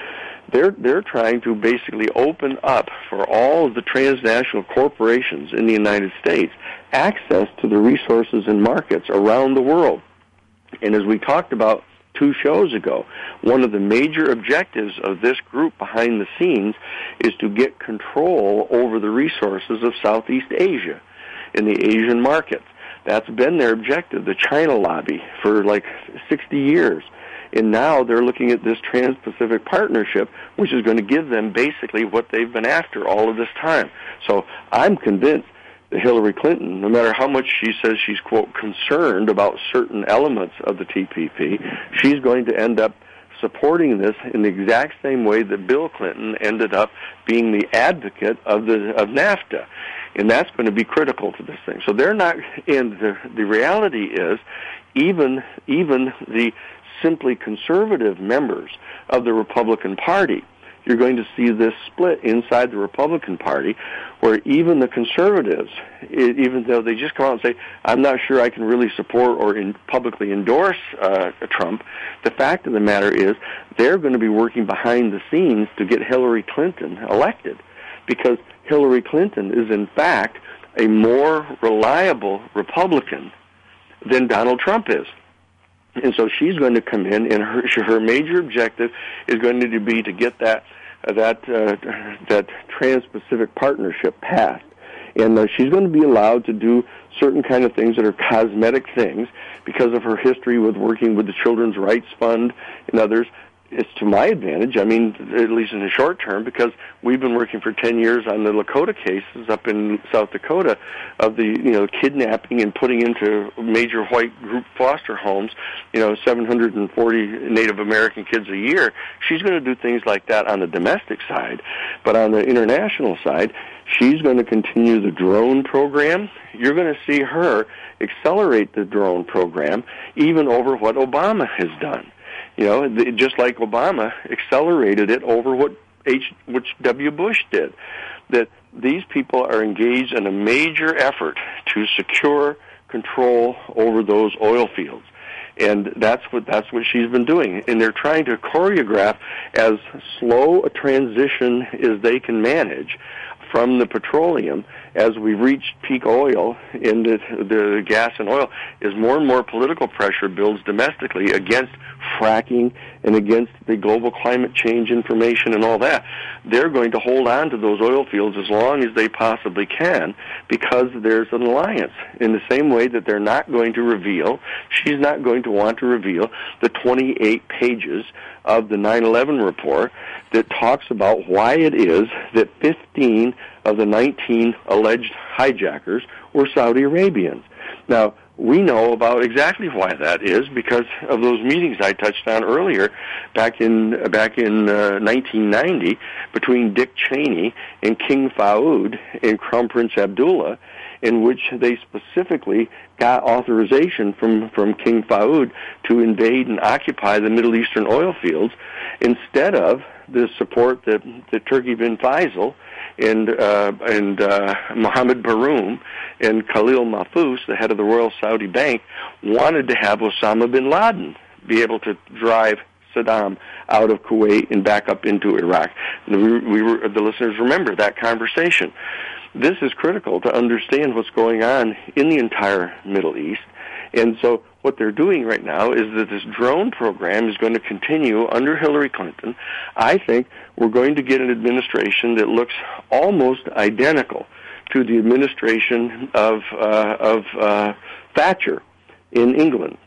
they're they're trying to basically open up for all of the transnational corporations in the United States access to the resources and markets around the world. And as we talked about two shows ago, one of the major objectives of this group behind the scenes is to get control over the resources of Southeast Asia in the Asian markets. That's been their objective, the China lobby, for like sixty years. And now they're looking at this Trans-Pacific Partnership, which is going to give them basically what they've been after all of this time. So I'm convinced that Hillary Clinton, no matter how much she says she's, quote, concerned about certain elements of the T P P, she's going to end up supporting this in the exact same way that Bill Clinton ended up being the advocate of the of NAFTA. And that's going to be critical to this thing. So they're not, and the, the reality is, even even the simply conservative members of the Republican Party, you're going to see this split inside the Republican Party, where even the conservatives, even though they just come out and say, I'm not sure I can really support or in publicly endorse uh, Trump, the fact of the matter is they're going to be working behind the scenes to get Hillary Clinton elected, because Hillary Clinton is, in fact, a more reliable Republican than Donald Trump is. And so she's going to come in, and her her major objective is going to be to get that uh, that uh, that Trans-Pacific Partnership passed. And uh, she's going to be allowed to do certain kind of things that are cosmetic things because of her history with working with the Children's Rights Fund and others. It's to my advantage, I mean, at least in the short term, because we've been working for ten years on the Lakota cases up in South Dakota of the, you know, kidnapping and putting into major white group foster homes, you know, seven hundred forty Native American kids a year. She's going to do things like that on the domestic side. But on the international side, she's going to continue the drone program. You're going to see her accelerate the drone program even over what Obama has done. You know, just like Obama accelerated it over what H, which W. Bush did. That these people are engaged in a major effort to secure control over those oil fields. And that's what that's what she's been doing. And they're trying to choreograph as slow a transition as they can manage from the petroleum as we reach peak oil in the, the gas and oil, as more and more political pressure builds domestically against fracking and against the global climate change information and all that. They're going to hold on to those oil fields as long as they possibly can because there's an alliance. In the same way that they're not going to reveal, she's not going to want to reveal the twenty-eight pages of the nine eleven report that talks about why it is that fifteen of the nineteen alleged hijackers were Saudi Arabians. Now, we know about exactly why that is because of those meetings I touched on earlier back in back in uh, nineteen ninety between Dick Cheney and King Fahd and Crown Prince Abdullah, in which they specifically got authorization from, from King Fahd to invade and occupy the Middle Eastern oil fields instead of the support that, that Turki bin Faisal and uh, and uh, Mohammed Baroum and Khalil Mahfouz, the head of the Royal Saudi Bank, wanted to have Osama bin Laden be able to drive Saddam out of Kuwait and back up into Iraq. And we, we were, the listeners remember that conversation. This is critical to understand what's going on in the entire Middle East. And so what they're doing right now is that this drone program is going to continue under Hillary Clinton. I think we're going to get an administration that looks almost identical to the administration of uh, of uh, Thatcher in England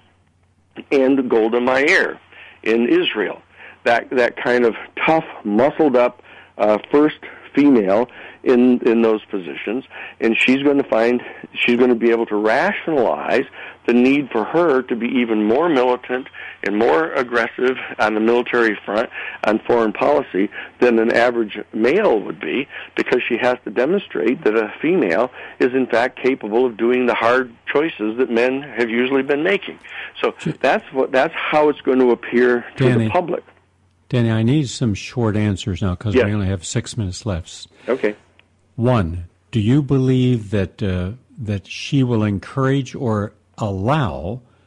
and Golda Meir in Israel. That that kind of tough, muscled up uh, first female in in those positions, and she's going to find she's going to be able to rationalize the need for her to be even more militant and more aggressive on the military front on foreign policy than an average male would be, because she has to demonstrate that a female is in fact capable of doing the hard choices that men have usually been making. So that's what that's how it's going to appear to Danny, the public. Danny, I need some short answers now because yes. we only have six minutes left. Okay. One, do you believe that uh, that she will encourage or allow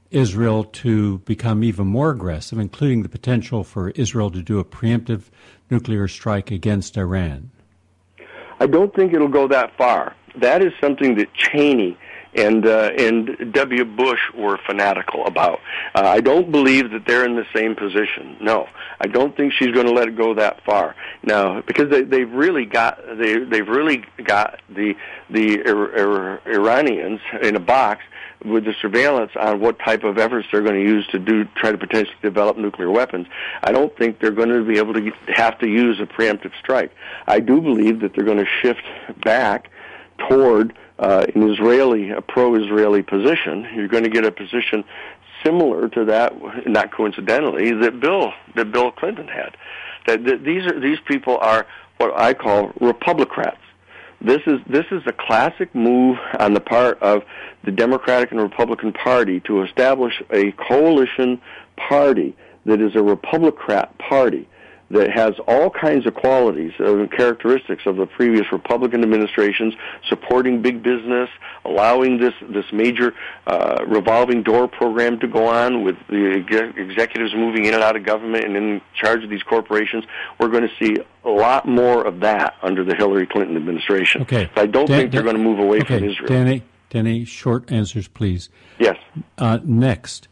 Israel to become even more aggressive, including the potential for Israel to do a preemptive nuclear strike against Iran? I don't think it'll go that far. That is something that Cheney and uh, and W. Bush were fanatical about. Uh, I don't believe that they're in the same position. No, I don't think she's going to let it go that far. Now, because they, they've really got they they've really got the the Ir- Ir- Iranians in a box with the surveillance on what type of efforts they're going to use to do try to potentially develop nuclear weapons. I don't think they're going to be able to get, have to use a preemptive strike. I do believe that they're going to shift back toward uh, an Israeli, a pro-Israeli position. You're going to get a position similar to that, not coincidentally, that Bill that Bill Clinton had. That, that these are these people are what I call Republicrats. This is this is a classic move on the part of the Democratic and Republican Party to establish a coalition party that is a Republicrat party that has all kinds of qualities and characteristics of the previous Republican administrations, supporting big business, allowing this this major uh, revolving door program to go on with the ex- executives moving in and out of government and in charge of these corporations. We're going to see a lot more of that under the Hillary Clinton administration. Okay. So I don't Dan, think they're Dan, going to move away okay. from Israel. Danny, Danny, short answers, please. Yes. Uh, next.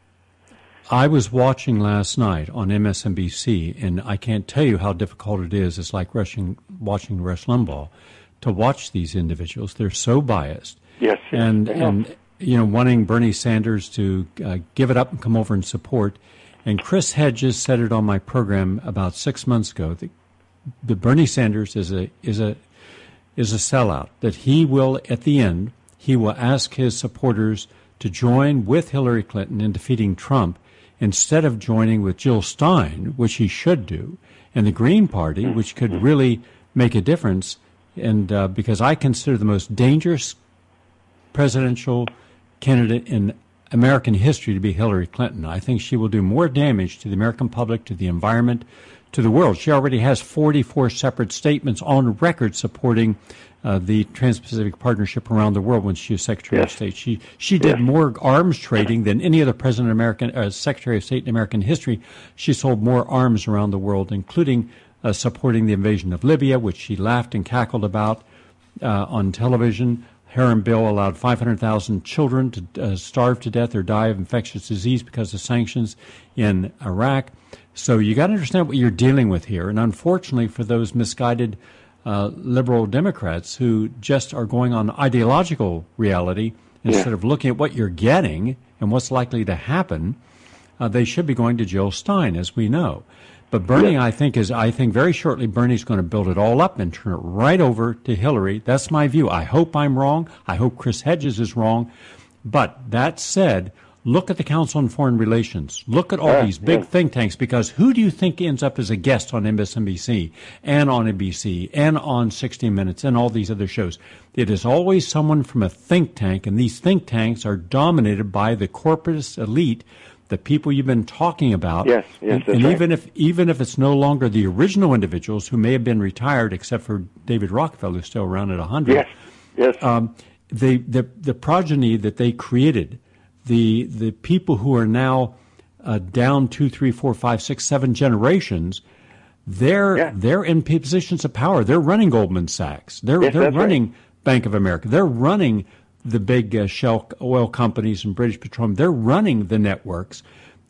I was watching last night on M S N B C, and I can't tell you how difficult it is. It's like rushing, watching Rush Limbaugh to watch these individuals. They're so biased. Yes. And, and you know, wanting Bernie Sanders to uh, give it up and come over and support. And Chris Hedges said it on my program about six months ago that, that Bernie Sanders is a is a is a sellout. That he will, at the end, he will ask his supporters to join with Hillary Clinton in defeating Trump, instead of joining with Jill Stein, which he should do, and the Green Party, which could really make a difference. And uh, because I consider the most dangerous presidential candidate in American history to be Hillary Clinton. I think she will do more damage to the American public, to the environment, to the world. She already has forty-four separate statements on record supporting uh, the Trans-Pacific Partnership around the world when she was Secretary yes. of State. She she did yes. more arms trading than any other president of American, uh, Secretary of State in American history. She sold more arms around the world, including uh, supporting the invasion of Libya, which she laughed and cackled about uh, on television. Her and Bill allowed five hundred thousand children to uh, starve to death or die of infectious disease because of sanctions in Iraq. So you got to understand what you're dealing with here. And unfortunately for those misguided uh, liberal Democrats who just are going on ideological reality instead yeah. of looking at what you're getting and what's likely to happen, uh, they should be going to Jill Stein, as we know. But Bernie, yeah. I think, is I think very shortly Bernie's going to build it all up and turn it right over to Hillary. That's my view. I hope I'm wrong. I hope Chris Hedges is wrong. But that said, look at the Council on Foreign Relations. Look at all yeah, these big yeah. think tanks, because who do you think ends up as a guest on M S N B C and on N B C and on sixty minutes and all these other shows? It is always someone from a think tank, and these think tanks are dominated by the corporatist elite, the people you've been talking about. Yes, yes, and, and right. even if even if it's no longer the original individuals who may have been retired, except for David Rockefeller, who's still around at a hundred. Yes, yes. Um, the the the progeny that they created, the the people who are now uh, down two, three, four, five, six, seven generations, they're yeah. they're in positions of power. They're running Goldman Sachs. They're yes, they're running right. Bank of America. They're running the big uh, Shell oil companies and British Petroleum. They're running the networks.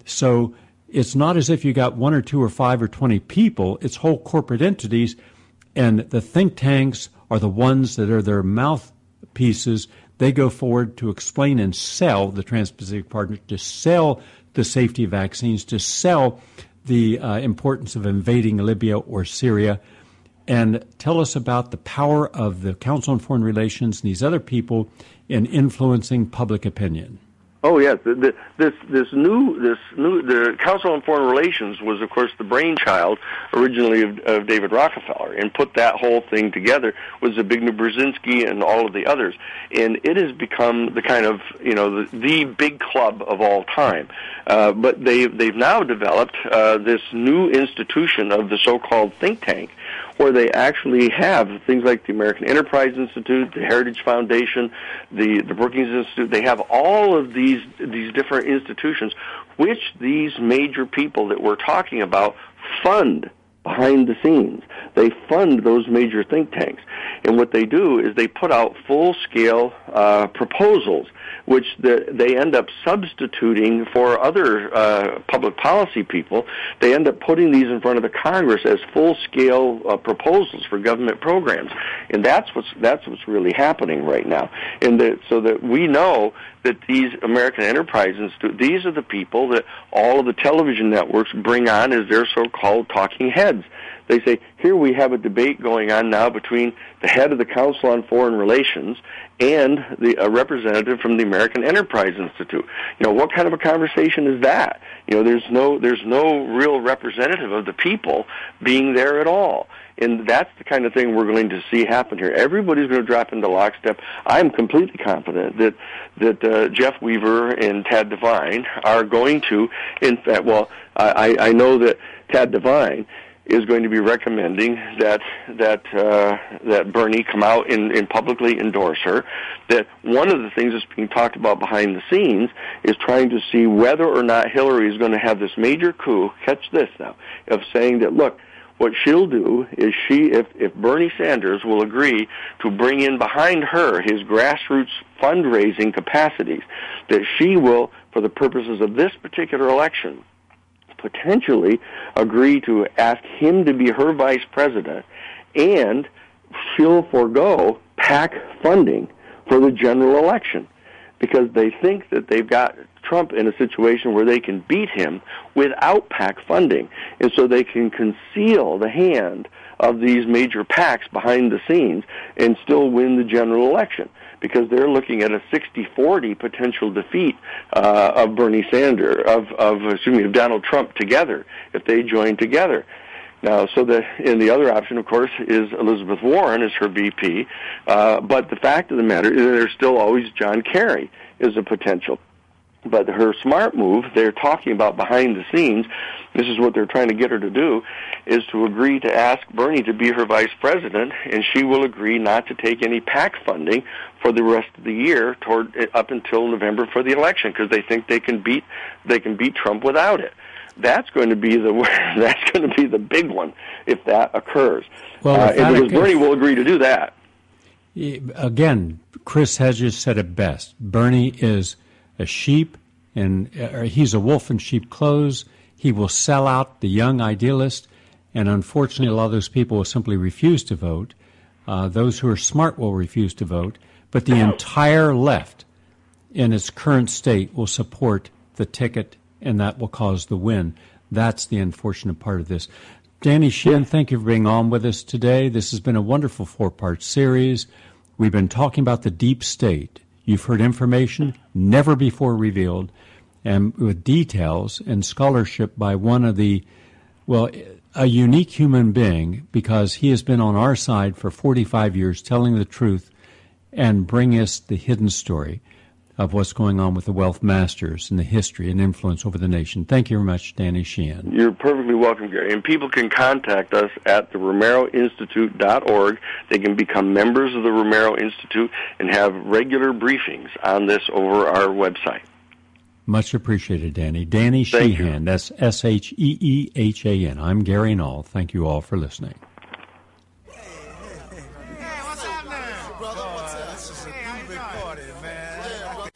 So it's not as if you got one or two or five or twenty people. It's whole corporate entities, and the think tanks are the ones that are their mouthpieces. They go forward to explain and sell the Trans-Pacific Partnership, to sell the safety of vaccines, to sell the uh, importance of invading Libya or Syria. And tell us about the power of the Council on Foreign Relations and these other people in influencing public opinion. Oh yes, the, the, this this new this new the Council on Foreign Relations was, of course, the brainchild originally of, of David Rockefeller, and put that whole thing together was Zbigniew Brzezinski and all of the others, and it has become the kind of you know the, the big club of all time. Uh, but they they've now developed uh, this new institution of the so-called think tank, where they actually have things like the American Enterprise Institute, the Heritage Foundation, the, the Brookings Institute. They have all of these these different institutions which these major people that we're talking about fund behind the scenes. They fund those major think tanks. And what they do is they put out full-scale uh, proposals, which the, they end up substituting for other uh, public policy people. They end up putting these in front of the Congress as full-scale uh, proposals for government programs. And that's what's, that's what's really happening right now. And that, so that we know that these American Enterprise Institute, these are the people that all of the television networks bring on as their so-called talking heads. They say, here we have a debate going on now between the head of the Council on Foreign Relations and the a representative from the American Enterprise Institute. You know, what kind of a conversation is that? You know, there's no there's no real representative of the people being there at all. And that's the kind of thing we're going to see happen here. Everybody's going to drop into lockstep. I'm completely confident that that uh, Jeff Weaver and Tad Devine are going to, in fact, well, I, I know that Tad Devine is going to be recommending that that uh, that Bernie come out and, and publicly endorse her. That one of the things that's being talked about behind the scenes is trying to see whether or not Hillary is going to have this major coup, catch this now, of saying that, look, what she'll do is she, if, if Bernie Sanders will agree to bring in behind her his grassroots fundraising capacities, that she will, for the purposes of this particular election, potentially agree to ask him to be her vice president, and she'll forego PAC funding for the general election because they think that they've got Trump in a situation where they can beat him without PAC funding, and so they can conceal the hand of these major PACs behind the scenes and still win the general election, because they're looking at a sixty forty potential defeat uh, of Bernie Sanders, of, of excuse me, of Donald Trump together, if they join together. Now, so the and the other option, of course, is Elizabeth Warren as her V P. Uh, but the fact of the matter is there's still always John Kerry is a potential. But her smart move, they're talking about behind the scenes, this is what they're trying to get her to do, is to agree to ask Bernie to be her vice president, and she will agree not to take any PAC funding for the rest of the year toward up until November for the election, because they think they can beat they can beat Trump without it. That's going to be the that's going to be the big one if that occurs. Well, uh, and because Bernie will agree to do that. Again, Chris Hedges said it best. Bernie is a sheep, and uh, he's a wolf in sheep clothes. He will sell out the young idealist, and unfortunately, a lot of those people will simply refuse to vote. Uh, those who are smart will refuse to vote, but the entire left in its current state will support the ticket, and that will cause the win. That's the unfortunate part of this. Danny Sheehan, thank you for being on with us today. This has been a wonderful four-part series. We've been talking about the deep state. You've heard information never before revealed, and with details and scholarship by one of the, well, a unique human being, because he has been on our side for forty-five years telling the truth and bringing us the hidden story of what's going on with the wealth masters and the history and influence over the nation. Thank you very much, Danny Sheehan. You're perfectly welcome, Gary. And people can contact us at the Romero Institute dot org. They can become members of the Romero Institute and have regular briefings on this over our website. Much appreciated, Danny. Danny Thank Sheehan, you. that's S H E E H A N. I'm Gary Null. Thank you all for listening. Hey, what's up now? Brother, what's up? This is a big party, man.